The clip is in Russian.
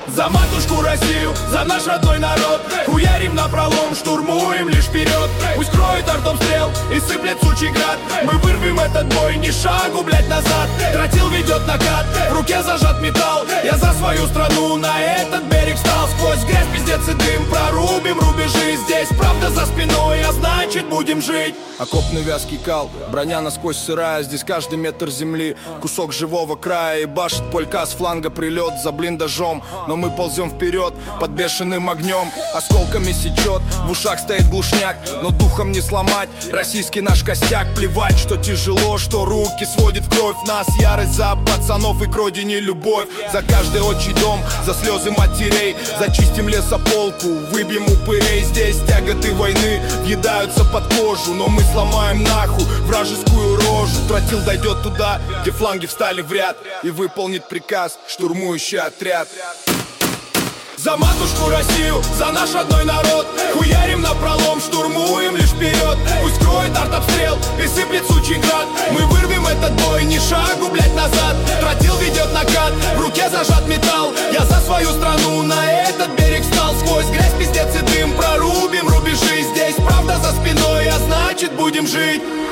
За матушку Россию, за наш родной народ. Хуярим напролом, штурмуем лишь вперед. Пусть кроет артобстрел и сыплет сучий град. Мы вырвем этот бой, ни шагу, блять, назад. Тротил ведет накат, в руке зажат металл. Я за свою страну на этот берег встал. Сквозь грязь, пиздец и дым прорубим рубежи. Здесь правда за спиной, а значит будем жить. Окопный вязкий кал, броня насквозь сырая. Здесь каждый метр земли, кусок живого края. И башит полька с фланга прилет за блиндажом. Но мы ползем вперед под бешеным огнем. Осколками сечет, в ушах стоит глушняк. Но духом не сломать, российский наш костяк. Плевать, что тяжело, что руки сводит в кровь. Нас ярость за пацанов и к родине любовь. За каждый отчий дом, за слезы матерей. Зачистим лесополку, выбьем упырей. Здесь тяготы войны въедаются под кожу. Но мы сломаем нахуй вражескую рожу. Тротил дойдет туда, где фланги встали в ряд, и выполнит приказ штурмующий отряд. За матушку Россию, за наш родной народ. Хуярим напролом, штурмуем лишь вперед. Пусть кроет артобстрел и сыплет сучий град. Мы вырвем этот бой, ни шагу, блять, назад. Тротил ведет накат, в руке зажат металл. Я за свою страну на этот берег встал. Сквозь грязь, пиздец и дым прорубим рубежи. Здесь правда за спиной, а значит будем жить.